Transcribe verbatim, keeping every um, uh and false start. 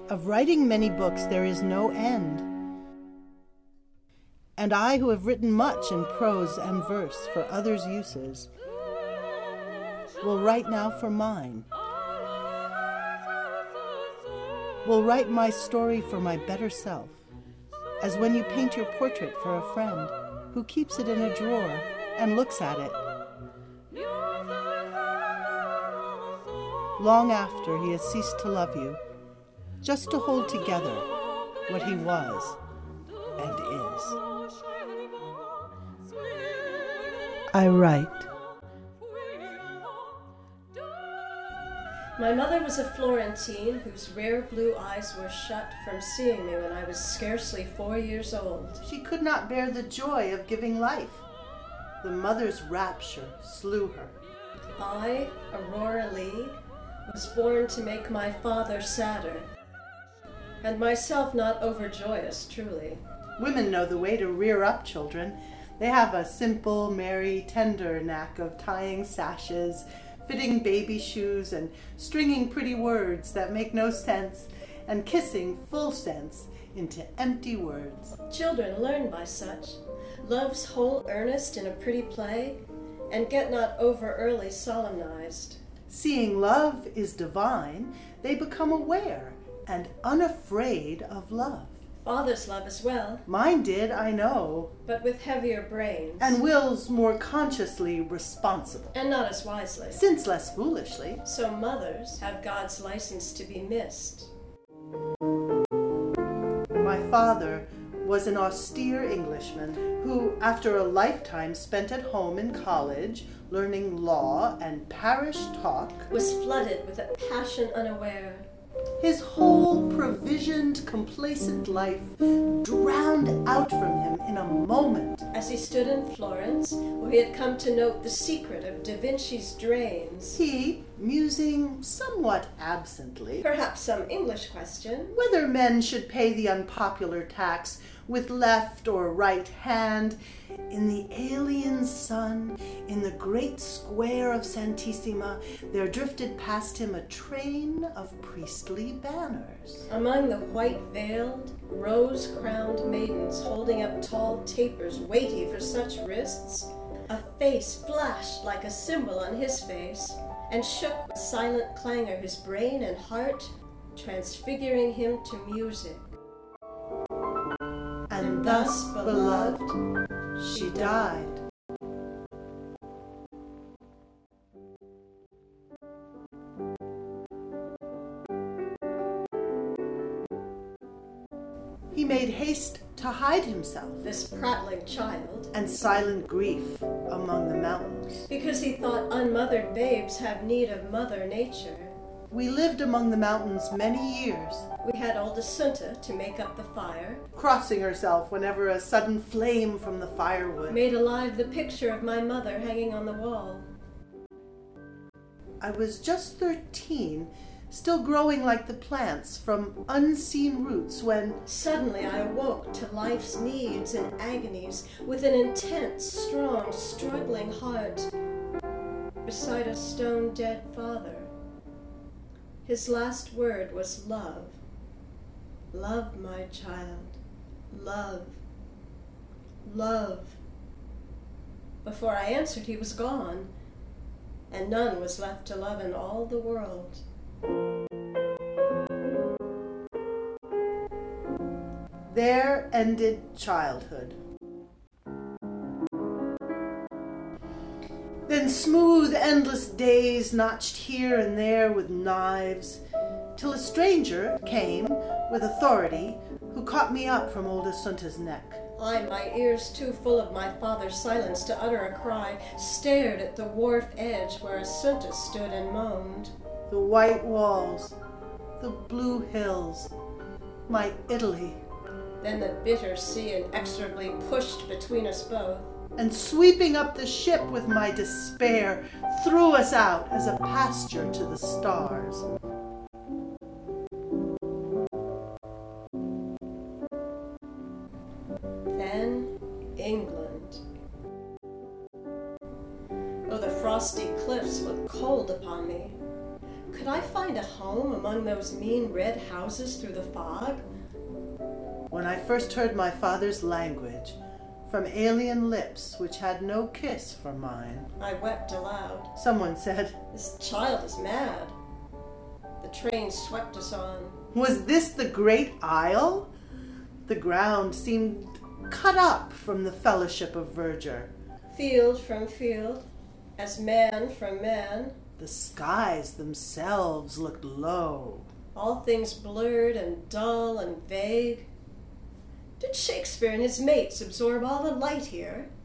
Of writing many books there is no end, and I who have written much in prose and verse for others' uses will write now for mine, will write my story for my better self, as when you paint your portrait for a friend who keeps it in a drawer and looks at it long after he has ceased to love you, just to hold together what he was and is. I write. My mother was a Florentine whose rare blue eyes were shut from seeing me when I was scarcely four years old. She could not bear the joy of giving life. The mother's rapture slew her. I, Aurora Leigh, was born to make my father sadder, and myself not overjoyous, truly. Women know the way to rear up children. They have a simple, merry, tender knack of tying sashes, fitting baby shoes, and stringing pretty words that make no sense, and kissing full sense into empty words. Children learn by such, love's whole earnest in a pretty play, and get not over early solemnized. Seeing love is divine, they become aware and unafraid of love. Father's love as well. Mine did, I know. But with heavier brains. And wills more consciously responsible. And not as wisely. Since less foolishly. So mothers have God's license to be missed. My father was an austere Englishman who, after a lifetime spent at home in college, learning law and parish talk, was flooded with a passion unaware. His whole provisioned, complacent life drowned out from him in a moment. As he stood in Florence, where he had come to note the secret of Da Vinci's drains, he, musing somewhat absently, perhaps some English question, whether men should pay the unpopular tax with left or right hand, in the alien sun, in the great square of Santissima, there drifted past him a train of priestly banners. Among the white-veiled, rose-crowned maidens holding up tall tapers weighty for such wrists, a face flashed like a symbol on his face, and shook with silent clangor his brain and heart, transfiguring him to music. And thus, beloved, she died. He made haste to hide himself, this prattling child, and silent grief among the mountains, because he thought unmothered babes have need of Mother Nature. We lived among the mountains many years. We had old Assunta to make up the fire, crossing herself whenever a sudden flame from the firewood made alive the picture of my mother hanging on the wall. I was just thirteen, still growing like the plants from unseen roots, when suddenly I awoke to life's needs and agonies with an intense, strong, struggling heart beside a stone-dead father. His last word was love. Love, my child. Love. Love. Before I answered, he was gone, and none was left to love in all the world. There ended childhood. Then smooth, endless days notched here and there with knives, till a stranger came with authority who caught me up from old Assunta's neck. I, my ears too full of my father's silence to utter a cry, stared at the wharf edge where Assunta stood and moaned. The white walls, the blue hills, my Italy. Then the bitter sea inexorably pushed between us both, and sweeping up the ship with my despair, threw us out as a pasture to the stars. Then England. Oh, the frosty cliffs looked cold upon me. Could I find a home among those mean red houses through the fog? When I first heard my father's language, from alien lips which had no kiss for mine, I wept aloud. someone said, This child is mad. The train swept us on. "Was this the great isle?" The ground seemed cut up from the fellowship of verdure. Field from field, as man from man, The skies themselves looked low. all things blurred and dull and vague. Did Shakespeare and his mates absorb all the light here?